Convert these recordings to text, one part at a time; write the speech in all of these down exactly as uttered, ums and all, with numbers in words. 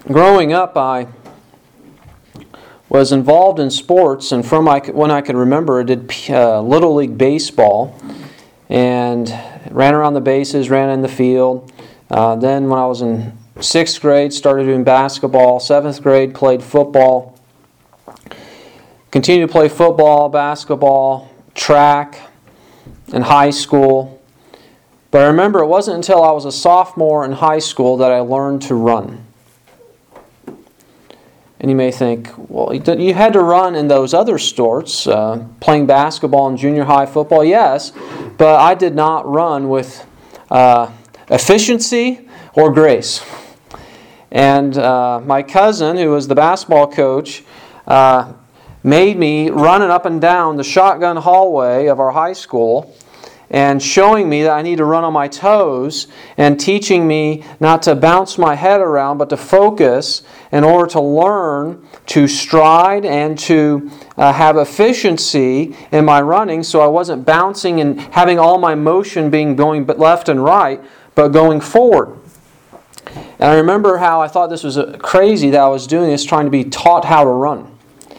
growing up, I was involved in sports, and from I, when I could remember, I did uh, Little League Baseball, and ran around the bases, ran in the field. Uh, then when I was in sixth grade, started doing basketball. Seventh grade, played football. Continued to play football, basketball, track in high school. But I remember it wasn't until I was a sophomore in high school that I learned to run. And you may think, well, you had to run in those other sports, uh, playing basketball and junior high football, yes, but I did not run with uh, efficiency or grace. And uh, my cousin, who was the basketball coach, uh, made me running up and down the shotgun hallway of our high school and showing me that I need to run on my toes and teaching me not to bounce my head around but to focus in order to learn to stride and to uh, have efficiency in my running, so I wasn't bouncing and having all my motion being going left and right, but going forward. And I remember how I thought this was crazy that I was doing this, trying to be taught how to run.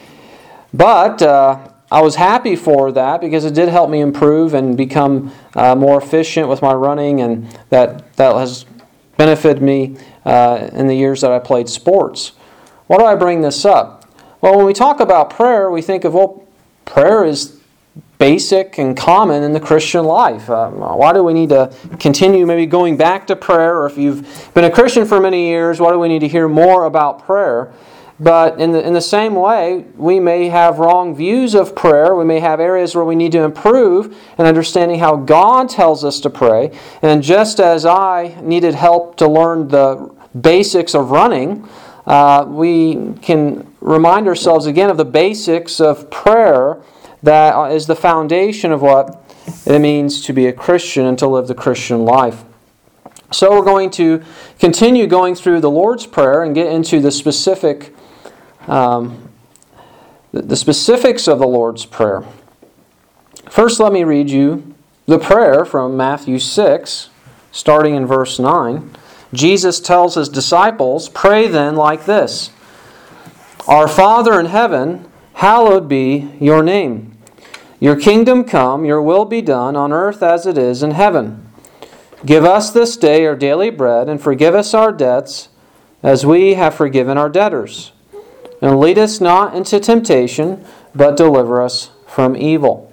But uh, I was happy for that because it did help me improve and become uh, more efficient with my running, and that, that has benefited me uh, in the years that I played sports. Why do I bring this up? Well, when we talk about prayer, we think of, well, prayer is basic and common in the Christian life. Uh, why do we need to continue maybe going back to prayer? Or if you've been a Christian for many years, why do we need to hear more about prayer? But in the, in the same way, we may have wrong views of prayer. We may have areas where we need to improve in understanding how God tells us to pray. And just as I needed help to learn the basics of running, uh, we can remind ourselves again of the basics of prayer that is the foundation of what it means to be a Christian and to live the Christian life. So we're going to continue going through the Lord's Prayer and get into the specific Um, the specifics of the Lord's Prayer. First, let me read you the prayer from Matthew six, starting in verse nine. Jesus tells His disciples, "Pray then like this: Our Father in heaven, hallowed be your name. Your kingdom come, your will be done on earth as it is in heaven. Give us this day our daily bread, and forgive us our debts as we have forgiven our debtors. And lead us not into temptation, but deliver us from evil."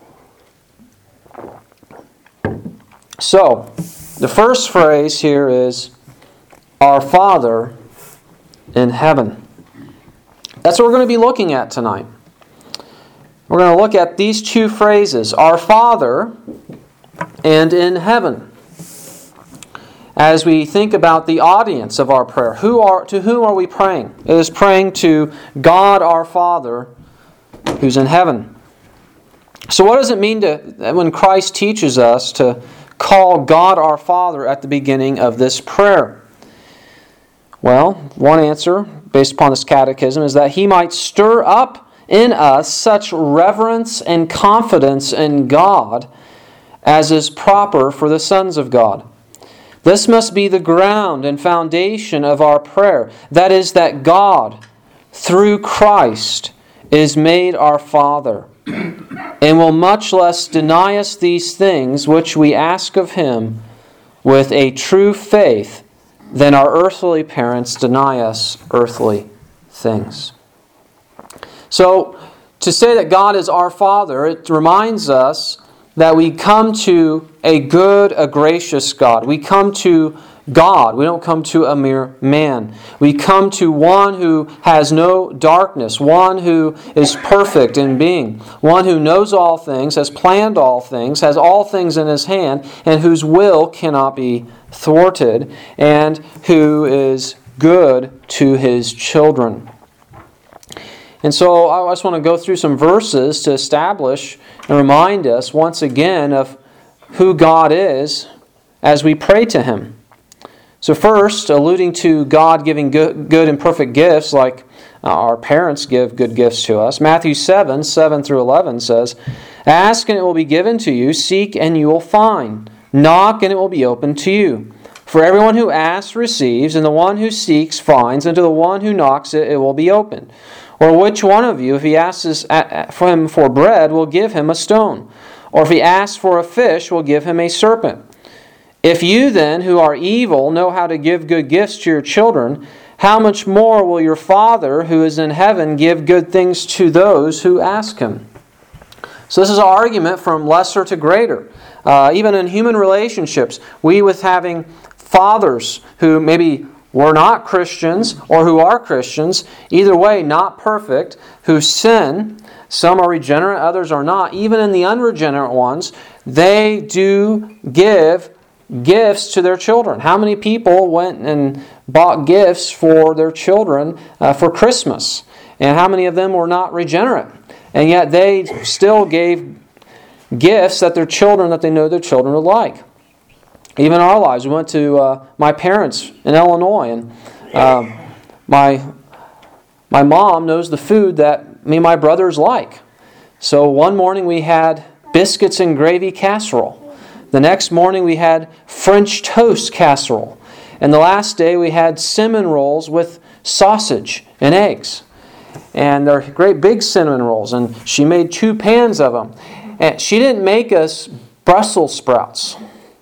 So, the first phrase here is, "Our Father in heaven." That's what we're going to be looking at tonight. We're going to look at these two phrases, "Our Father" and "in heaven," as we think about the audience of our prayer. Who are to whom are we praying? It is praying to God our Father who's in heaven. So what does it mean to when Christ teaches us to call God our Father at the beginning of this prayer? Well, one answer, based upon this catechism, is that He might stir up in us such reverence and confidence in God as is proper for the sons of God. This must be the ground and foundation of our prayer. That is, that God, through Christ, is made our Father, and will much less deny us these things which we ask of Him with a true faith than our earthly parents deny us earthly things. So, to say that God is our Father, it reminds us that we come to a good, a gracious God. We come to God. We don't come to a mere man. We come to one who has no darkness, one who is perfect in being, one who knows all things, has planned all things, has all things in His hand, and whose will cannot be thwarted, and who is good to His children. And so I just want to go through some verses to establish and remind us once again of who God is as we pray to Him. So first, alluding to God giving good, good and perfect gifts like our parents give good gifts to us, Matthew seven, seven through eleven says, "Ask and it will be given to you, seek and you will find, knock and it will be opened to you. For everyone who asks receives, and the one who seeks finds, and to the one who knocks it, it will be opened. Or which one of you, if he asks for him for bread, will give him a stone? Or if he asks for a fish, will give him a serpent? If you then, who are evil, know how to give good gifts to your children, how much more will your Father who is in heaven give good things to those who ask Him? So this is an argument from lesser to greater. Uh, even in human relationships, we with having fathers who maybe were not Christians or who are Christians, either way, not perfect, who sin. Some are regenerate, others are not. Even in the unregenerate ones, they do give gifts to their children. How many people went and bought gifts for their children uh, for Christmas? And how many of them were not regenerate? And yet they still gave gifts that their children, that they know their children would like. Even in our lives, we went to uh, my parents in Illinois, and uh, my my mom knows the food that me and my brothers like. So one morning we had biscuits and gravy casserole. The next morning we had French toast casserole. And the last day we had cinnamon rolls with sausage and eggs. And they're great big cinnamon rolls. And she made two pans of them. And she didn't make us Brussels sprouts.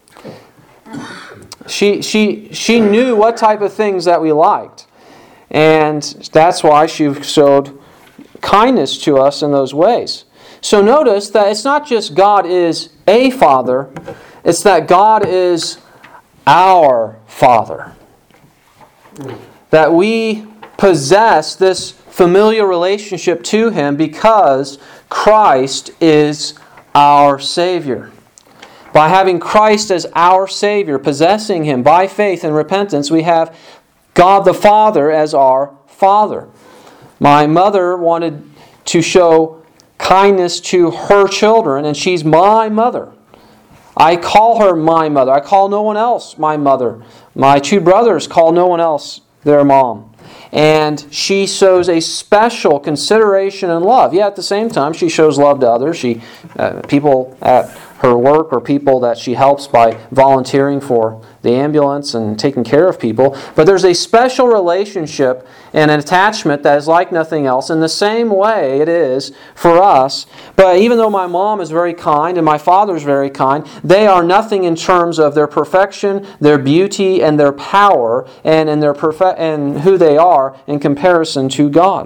She, she, she knew what type of things that we liked. And that's why she showed kindness to us in those ways. So notice that it's not just God is a Father, it's that God is our Father. That we possess this familiar relationship to Him because Christ is our Savior. By having Christ as our Savior, possessing Him by faith and repentance, we have God the Father as our Father. My mother wanted to show kindness to her children, and she's my mother. I call her my mother. I call no one else my mother. My two brothers call no one else their mom. And she shows a special consideration and love. Yeah, at the same time, she shows love to others. She, uh, people at her work or people that she helps by volunteering for the ambulance and taking care of people. But there's a special relationship and an attachment that is like nothing else. In the same way it is for us. But even though my mom is very kind and my father is very kind, they are nothing in terms of their perfection, their beauty, and their power, and in their perfe- and who they are in comparison to God.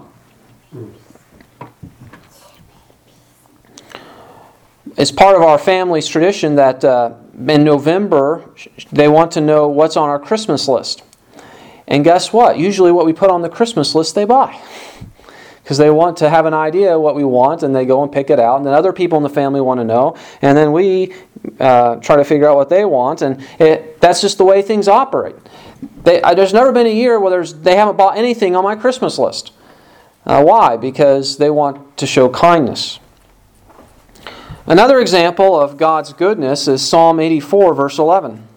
It's part of our family's tradition that uh, in November they want to know what's on our Christmas list. And guess what? Usually what we put on the Christmas list they buy. Because they want to have an idea of what we want, and they go and pick it out. And then other people in the family want to know. And then we uh, try to figure out what they want. And it, that's just the way things operate. They, uh, there's never been a year where there's, they haven't bought anything on my Christmas list. Uh, why? Because they want to show kindness. Another example of God's goodness is Psalm eighty-four, verse eleven.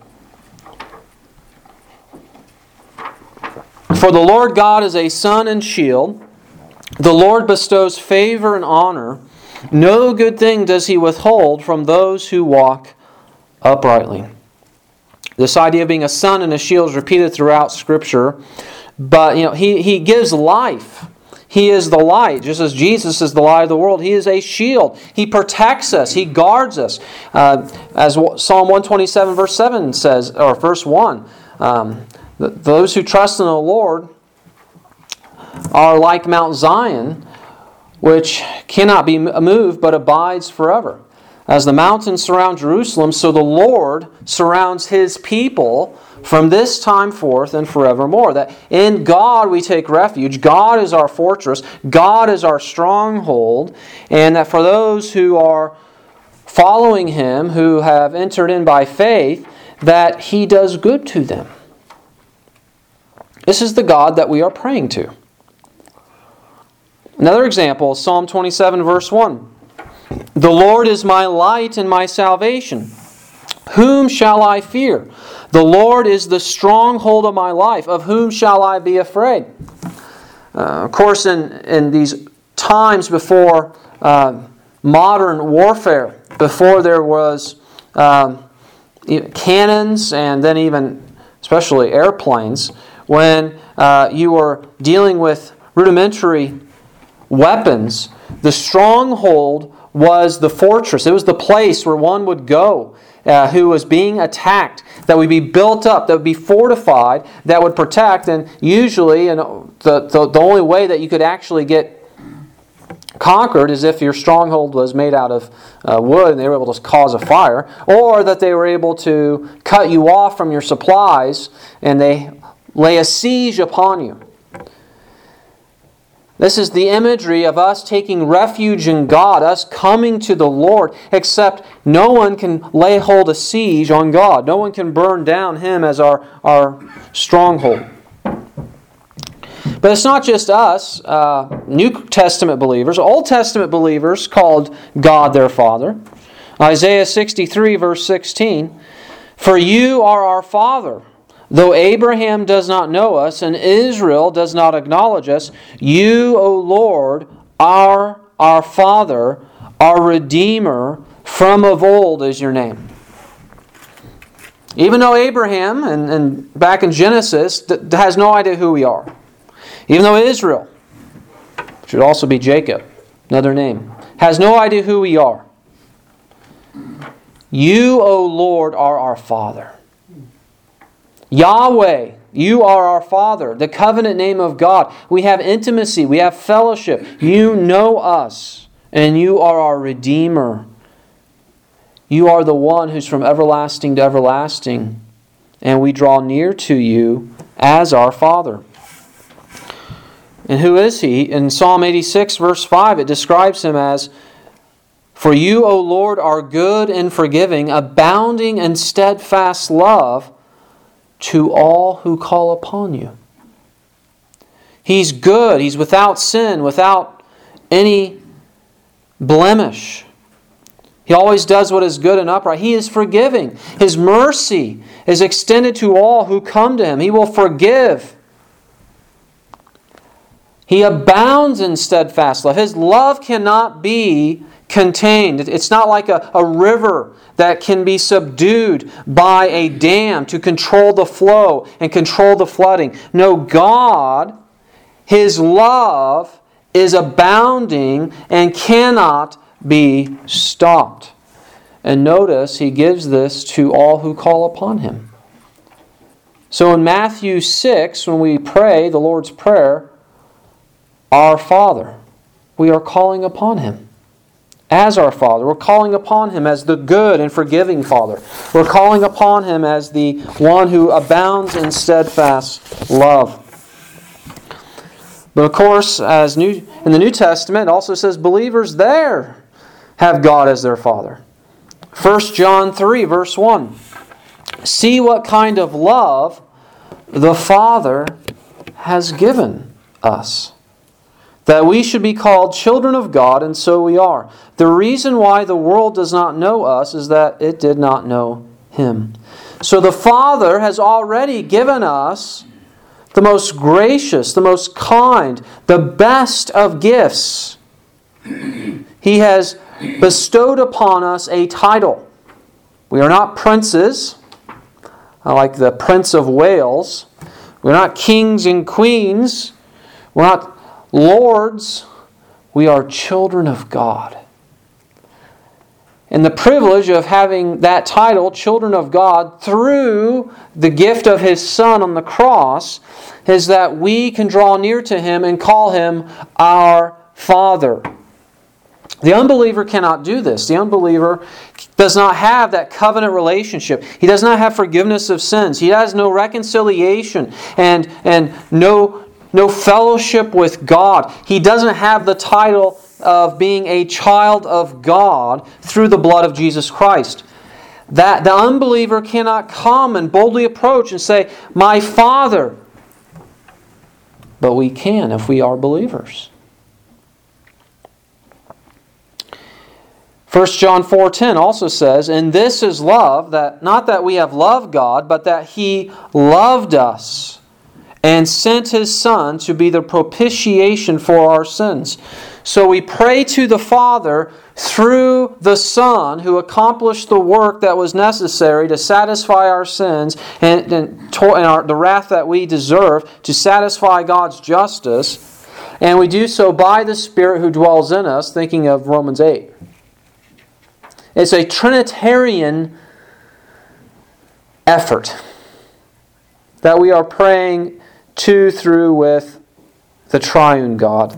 For the Lord God is a sun and shield. The Lord bestows favor and honor. No good thing does He withhold from those who walk uprightly. This idea of being a sun and a shield is repeated throughout Scripture. But you know, He, he gives life. He is the light. Just as Jesus is the light of the world, He is a shield. He protects us. He guards us. Uh, as Psalm one twenty-seven verse seven says, or verse one, um, those who trust in the Lord are like Mount Zion, which cannot be moved but abides forever. As the mountains surround Jerusalem, so the Lord surrounds His people from this time forth and forevermore. That in God we take refuge. God is our fortress. God is our stronghold. And that for those who are following Him, who have entered in by faith, that He does good to them. This is the God that we are praying to. Another example is Psalm twenty-seven, verse one. The Lord is my light and my salvation. Whom shall I fear? The Lord is the stronghold of my life. Of whom shall I be afraid? Uh, of course, in, in these times before uh, modern warfare, before there was um, cannons and then even especially airplanes, when uh, you were dealing with rudimentary weapons, the stronghold was the fortress. It was the place where one would go uh, who was being attacked, that would be built up, that would be fortified, that would protect. And usually, and the, the, the only way that you could actually get conquered is if your stronghold was made out of uh, wood and they were able to cause a fire, or that they were able to cut you off from your supplies and they lay a siege upon you. This is the imagery of us taking refuge in God, us coming to the Lord, except no one can lay hold a siege on God. No one can burn down Him as our, our stronghold. But it's not just us, uh, New Testament believers. Old Testament believers called God their Father. Isaiah sixty-three, verse sixteen, "For you are our Father. Though Abraham does not know us, and Israel does not acknowledge us, you, O Lord, are our Father, our Redeemer, from of old is your name." Even though Abraham, and, and back in Genesis, th- has no idea who we are. Even though Israel, should also be Jacob, another name, has no idea who we are. You, O Lord, are our Father. Yahweh, you are our Father, the covenant name of God. We have intimacy, we have fellowship. You know us, and you are our Redeemer. You are the one who's from everlasting to everlasting, and we draw near to you as our Father. And who is He? In Psalm eighty-six, verse five, it describes Him as, "For you, O Lord, are good and forgiving, abounding in steadfast love to all who call upon you." He's good. He's without sin, without any blemish. He always does what is good and upright. He is forgiving. His mercy is extended to all who come to Him. He will forgive. He abounds in steadfast love. His love cannot be contained. It's not like a, a river that can be subdued by a dam to control the flow and control the flooding. No, God, His love is abounding and cannot be stopped. And notice He gives this to all who call upon Him. So in Matthew six, when we pray the Lord's Prayer, our Father, we are calling upon Him as our Father. We're calling upon Him as the good and forgiving Father. We're calling upon Him as the one who abounds in steadfast love. But of course, as new, in the New Testament, it also says believers there have God as their Father. First John three, verse one. "See what kind of love the Father has given us, that we should be called children of God, and so we are. The reason why the world does not know us is that it did not know Him." So the Father has already given us the most gracious, the most kind, the best of gifts. He has bestowed upon us a title. We are not princes, like the Prince of Wales. We're not kings and queens. We're not lords. We are children of God. And the privilege of having that title, children of God, through the gift of His Son on the cross, is that we can draw near to Him and call Him our Father. The unbeliever cannot do this. The unbeliever does not have that covenant relationship. He does not have forgiveness of sins. He has no reconciliation and, and no No fellowship with God. He doesn't have the title of being a child of God through the blood of Jesus Christ. That the unbeliever cannot come and boldly approach and say, "My Father." But we can if we are believers. First John four ten also says, "And this is love, that not that we have loved God, but that He loved us and sent His Son to be the propitiation for our sins. So we pray to the Father through the Son, who accomplished the work that was necessary to satisfy our sins and, and, to, and our, the wrath that we deserve, to satisfy God's justice. And we do so by the Spirit who dwells in us, thinking of Romans eight. It's a Trinitarian effort that we are praying to, through, with the triune God.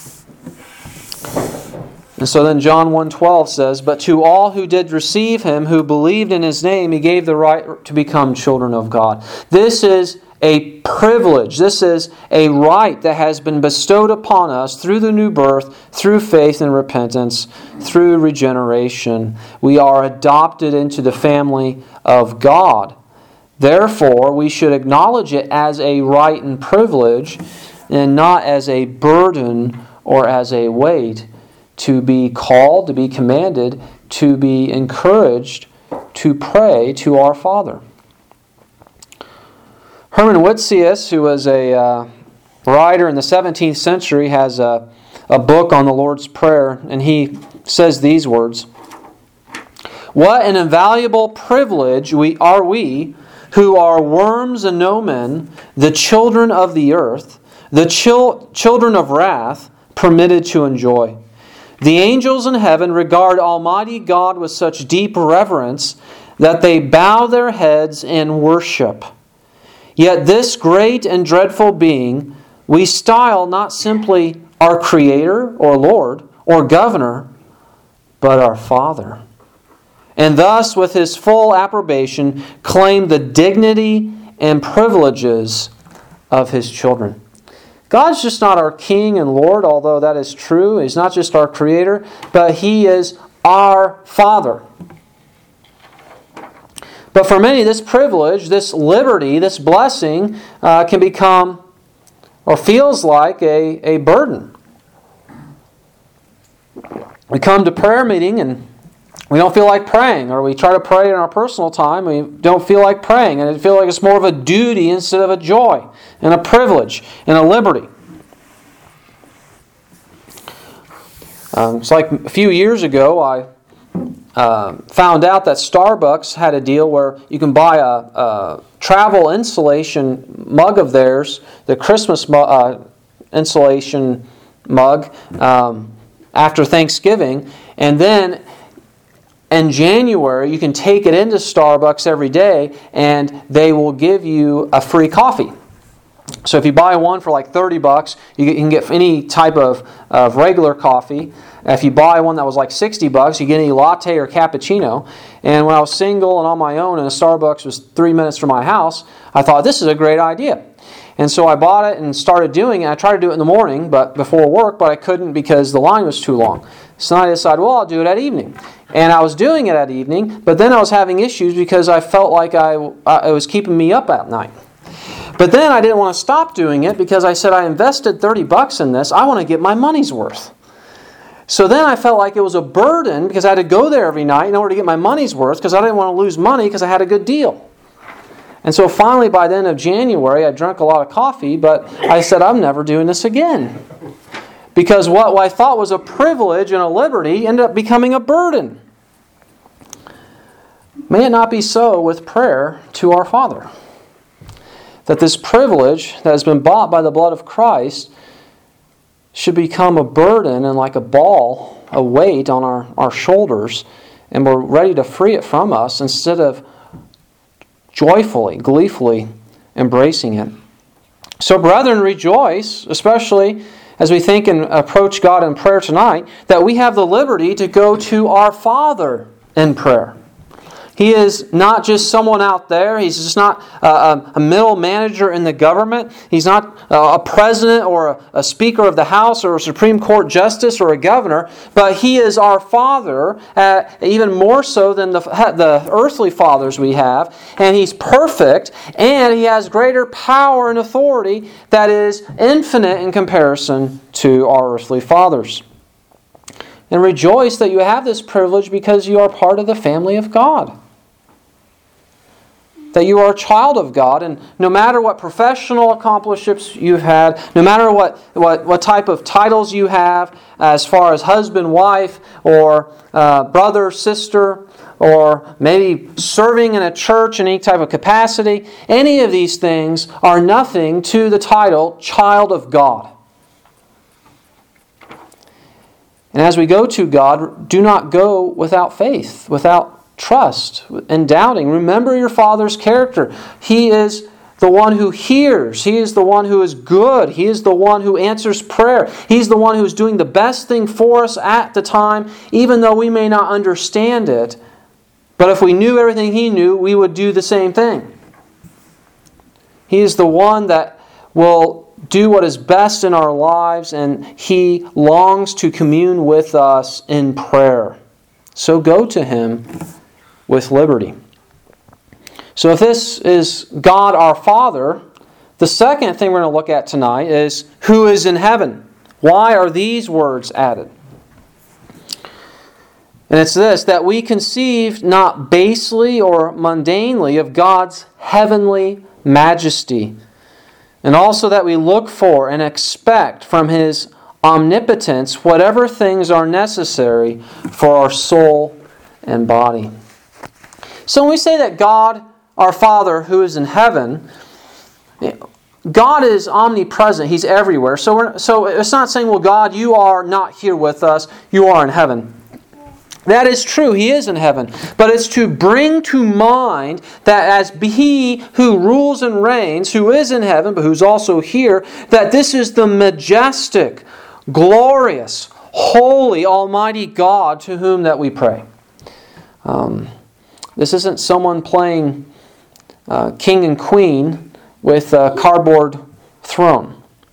And so then John one twelve says, "But to all who did receive Him, who believed in His name, He gave the right to become children of God." This is a privilege. This is a right that has been bestowed upon us through the new birth, through faith and repentance, through regeneration. We are adopted into the family of God. Therefore, we should acknowledge it as a right and privilege, and not as a burden or as a weight, to be called, to be commanded, to be encouraged to pray to our Father. Herman Witsius, who was a uh, writer in the seventeenth century, has a, a book on the Lord's Prayer, and he says these words: "What an invaluable privilege we are we, who are worms and no men, the children of the earth, the chil- children of wrath, permitted to enjoy. The angels in heaven regard Almighty God with such deep reverence that they bow their heads in worship. Yet this great and dreadful being we style not simply our Creator or Lord or Governor, but our Father. And thus, with His full approbation, claim the dignity and privileges of His children." God's just not our King and Lord, although that is true. He's not just our Creator, but He is our Father. But for many, this privilege, this liberty, this blessing uh, can become, or feels like, a, a burden. We come to prayer meeting and we don't feel like praying, or we try to pray in our personal time and we don't feel like praying, and it feels like it's more of a duty instead of a joy and a privilege and a liberty. Um, it's like a few years ago, I uh, found out that Starbucks had a deal where you can buy a, a travel insulation mug of theirs, the Christmas mu- uh, insulation mug, um, after Thanksgiving, and then in January, you can take it into Starbucks every day and they will give you a free coffee. So if you buy one for like thirty bucks, you can get any type of, of regular coffee. If you buy one that was like sixty bucks, you get any latte or cappuccino. And when I was single and on my own and a Starbucks was three minutes from my house, I thought this is a great idea. And so I bought it and started doing it. I tried to do it in the morning but before work, but I couldn't because the line was too long. So I decided, well, I'll do it at evening. And I was doing it at evening, but then I was having issues because I felt like I, I it was keeping me up at night. But then I didn't want to stop doing it because I said, I invested thirty bucks in this. I want to get my money's worth. So then I felt like it was a burden because I had to go there every night in order to get my money's worth, because I didn't want to lose money because I had a good deal. And so finally, by the end of January, I drank a lot of coffee, but I said, I'm never doing this again. Because what I thought was a privilege and a liberty ended up becoming a burden. May it not be so with prayer to our Father. That this privilege that has been bought by the blood of Christ should become a burden and like a ball, a weight on our, our shoulders, and we're ready to free it from us instead of joyfully, gleefully embracing it. So brethren, rejoice, especially as we think and approach God in prayer tonight, that we have the liberty to go to our Father in prayer. He is not just someone out there. He's just not a, a middle manager in the government. He's not a president or a, a speaker of the House or a Supreme Court justice or a governor, but He is our Father, uh, even more so than the, the earthly fathers we have. And He's perfect, and He has greater power and authority that is infinite in comparison to our earthly fathers. And rejoice that you have this privilege because you are part of the family of God. that you are a child of God, and no matter what professional accomplishments you've had, no matter what, what, what type of titles you have as far as husband, wife, or uh, brother, sister, or maybe serving in a church in any type of capacity, any of these things are nothing to the title child of God. And as we go to God, do not go without faith, without trust, and doubting. Remember your Father's character. He is the one who hears. He is the one who is good. He is the one who answers prayer. He's the one who is doing the best thing for us at the time, even though we may not understand it. But if we knew everything He knew, we would do the same thing. He is the one that will do what is best in our lives, and He longs to commune with us in prayer. So go to Him with liberty. So if this is God our Father, the second thing we're going to look at tonight is who is in heaven. Why are these words added? And it's this, that we conceive not basely or mundanely of God's heavenly majesty, and also that we look for and expect from His omnipotence whatever things are necessary for our soul and body. So when we say that God, our Father who is in heaven, God is omnipresent. He's everywhere. So, we're, so it's not saying, well, God, you are not here with us. You are in heaven. That is true. He is in heaven. But it's to bring to mind that as He who rules and reigns, who is in heaven, but who's also here, that this is the majestic, glorious, holy, almighty God to whom that we pray. Um, this isn't someone playing uh, king and queen with a cardboard throne.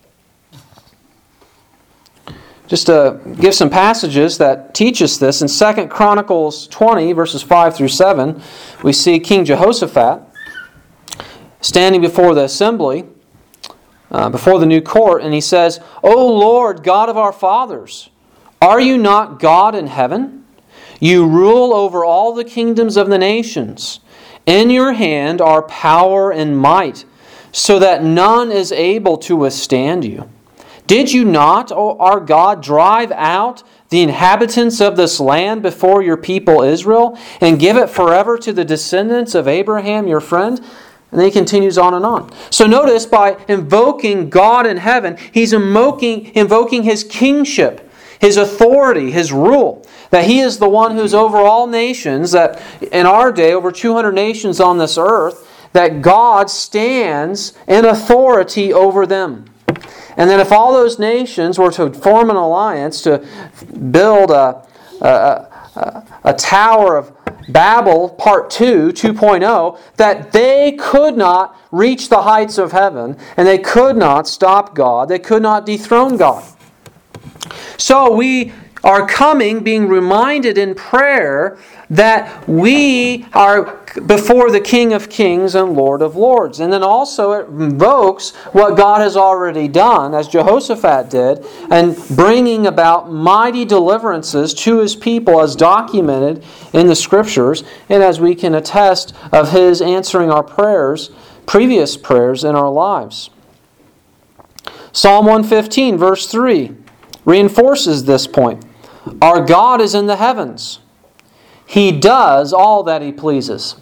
Just to give some passages that teach us this, in Second Chronicles twenty, verses five through seven, we see King Jehoshaphat standing before the assembly, uh, before the new court, and he says, O Lord, God of our fathers, are you not God in heaven? You rule over all the kingdoms of the nations. In your hand are power and might, so that none is able to withstand you. Did you not, O our God, drive out the inhabitants of this land before your people Israel and give it forever to the descendants of Abraham, your friend? And then he continues on and on. So notice, by invoking God in heaven, he's invoking, invoking His kingship, His authority, His rule. That He is the one who's over all nations, that in our day, over two hundred nations on this earth, that God stands in authority over them. And then if all those nations were to form an alliance to build a, a, a, a Tower of Babel Part two, two point oh, that they could not reach the heights of heaven, and they could not stop God, they could not dethrone God. So we are coming, being reminded in prayer that we are before the King of Kings and Lord of Lords. And then also it invokes what God has already done, as Jehoshaphat did, and bringing about mighty deliverances to His people as documented in the Scriptures, and as we can attest of His answering our prayers, previous prayers in our lives. Psalm one fifteen, verse three, reinforces this point. Our God is in the heavens. He does all that He pleases.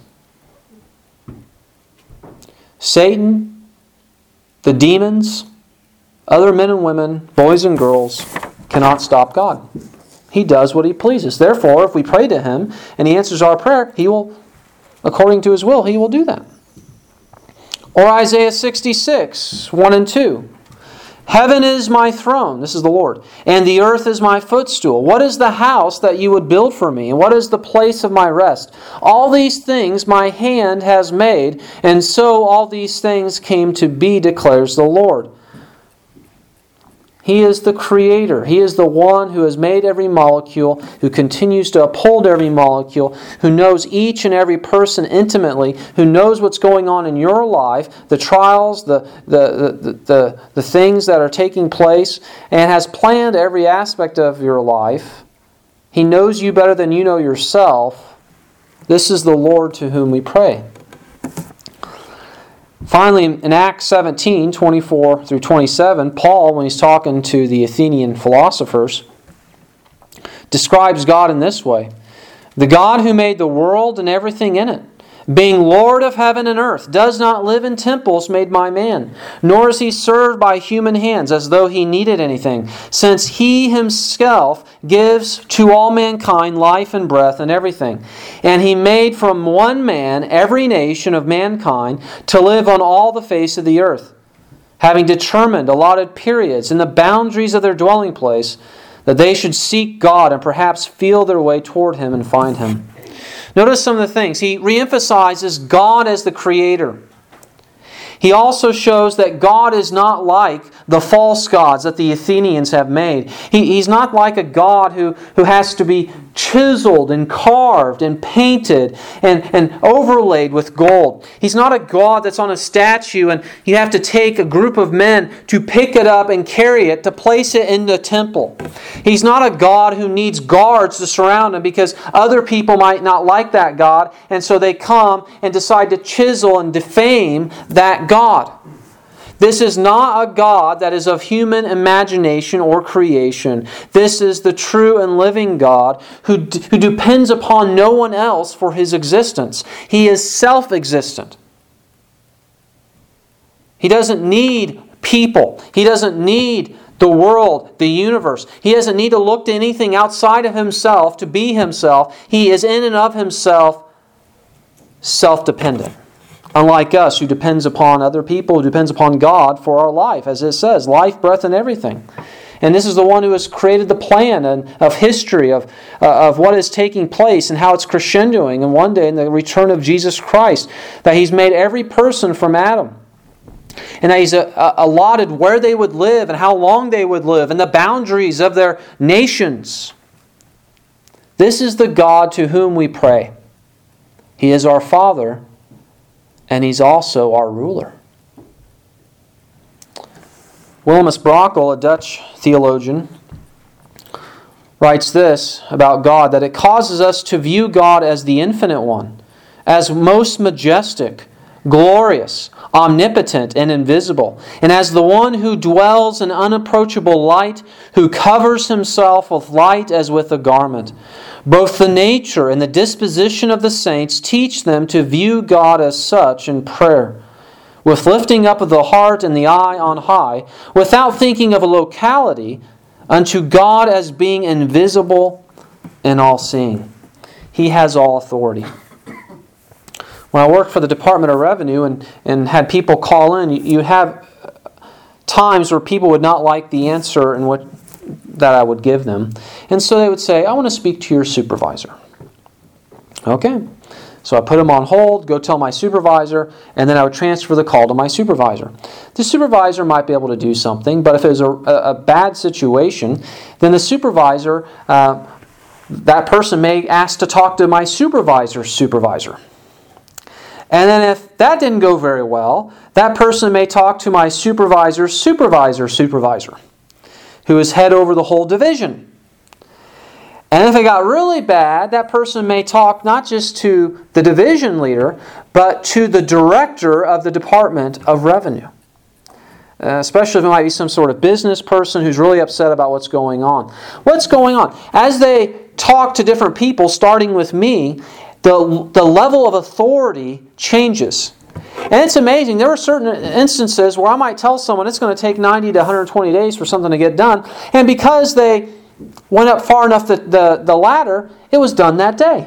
Satan, the demons, other men and women, boys and girls, cannot stop God. He does what He pleases. Therefore, if we pray to Him and He answers our prayer, He will, according to His will, He will do that. Or Isaiah sixty-six, one and two. Heaven is my throne, this is the Lord, and the earth is my footstool. What is the house that you would build for me? And what is the place of my rest? All these things my hand has made, and so all these things came to be, declares the Lord. He is the Creator. He is the one who has made every molecule, who continues to uphold every molecule, who knows each and every person intimately, who knows what's going on in your life, the trials, the, the, the, the, the things that are taking place, and has planned every aspect of your life. He knows you better than you know yourself. This is the Lord to whom we pray. Finally, in Acts seventeen, twenty-four through twenty-seven, Paul, when he's talking to the Athenian philosophers, describes God in this way: "The God who made the world and everything in it, being Lord of heaven and earth, does not live in temples made by man, nor is He served by human hands as though He needed anything, since He Himself gives to all mankind life and breath and everything. And He made from one man every nation of mankind to live on all the face of the earth, having determined allotted periods and the boundaries of their dwelling place, that they should seek God and perhaps feel their way toward Him and find Him." Notice some of the things. He reemphasizes God as the Creator. He also shows that God is not like the false gods that the Athenians have made. He, he's not like a God who, who has to be chiseled and carved and painted and, and overlaid with gold. He's not a God that's on a statue and you have to take a group of men to pick it up and carry it to place it in the temple. He's not a God who needs guards to surround Him because other people might not like that God, and so they come and decide to chisel and defame that God. This is not a God that is of human imagination or creation. This is the true and living God who, who depends upon no one else for His existence. He is self-existent. He doesn't need people. He doesn't need the world, the universe. He doesn't need to look to anything outside of Himself to be Himself. He is in and of Himself self-dependent. Unlike us, who depends upon other people, who depends upon God for our life, as it says, life, breath, and everything. And this is the one who has created the plan and of history of, uh, of what is taking place and how it's crescendoing. And one day in the return of Jesus Christ, that He's made every person from Adam. And that He's uh, uh, allotted where they would live and how long they would live and the boundaries of their nations. This is the God to whom we pray. He is our Father, and He's also our ruler. Wilhelmus Brakel, a Dutch theologian, writes this about God, that it causes us to view God as the infinite one, as most majestic, glorious, omnipotent, and invisible, and as the one who dwells in unapproachable light, who covers Himself with light as with a garment. Both the nature and the disposition of the saints teach them to view God as such in prayer, with lifting up of the heart and the eye on high, without thinking of a locality, unto God as being invisible and all-seeing. He has all authority. When I worked for the Department of Revenue and, and had people call in, you, you have times where people would not like the answer and what that I would give them. And so they would say, "I want to speak to your supervisor." Okay. So I put them on hold, go tell my supervisor, and then I would transfer the call to my supervisor. The supervisor might be able to do something, but if it was a, a bad situation, then the supervisor, uh, that person may ask to talk to my supervisor's supervisor. And then if that didn't go very well, that person may talk to my supervisor's supervisor's supervisor, who is head over the whole division. And if it got really bad, that person may talk not just to the division leader, but to the director of the Department of Revenue. Uh, especially if it might be some sort of business person who's really upset about what's going on. What's going on? As they talk to different people, starting with me, the, the level of authority changes. And it's amazing. There are certain instances where I might tell someone it's going to take ninety to one hundred twenty days for something to get done. And because they went up far enough the, the, the ladder, it was done that day.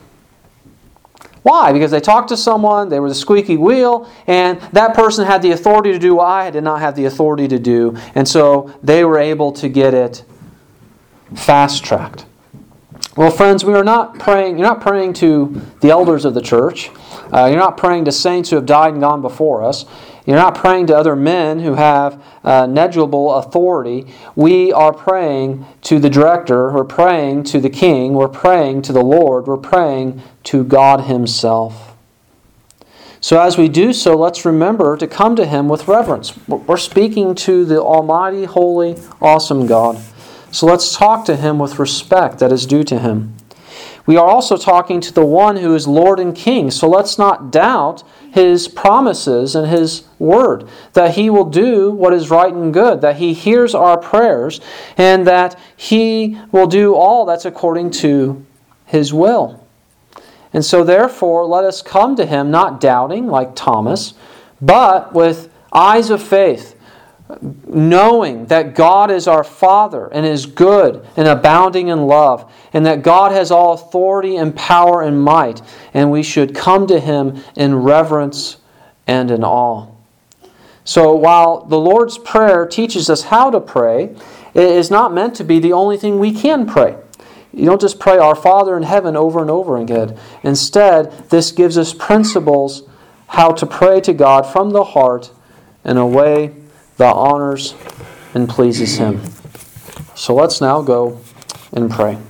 Why? Because they talked to someone, they were the squeaky wheel, and that person had the authority to do what I did not have the authority to do. And so they were able to get it fast-tracked. Well, friends, we are not praying, you're not praying to the elders of the church. Uh, you're not praying to saints who have died and gone before us. You're not praying to other men who have uh, negligible authority. We are praying to the director. We're praying to the king. We're praying to the Lord. We're praying to God Himself. So as we do so, let's remember to come to Him with reverence. We're speaking to the Almighty, Holy, Awesome God. So let's talk to Him with respect that is due to Him. We are also talking to the one who is Lord and King. So let's not doubt His promises and His Word, that He will do what is right and good, that He hears our prayers, and that He will do all that's according to His will. And so therefore, let us come to Him not doubting like Thomas, but with eyes of faith, knowing that God is our Father and is good and abounding in love, and that God has all authority and power and might, and we should come to Him in reverence and in awe. So while the Lord's Prayer teaches us how to pray, it is not meant to be the only thing we can pray. You don't just pray Our Father in heaven over and over again. Instead, this gives us principles how to pray to God from the heart in a way that honors and pleases Him. So let's now go and pray.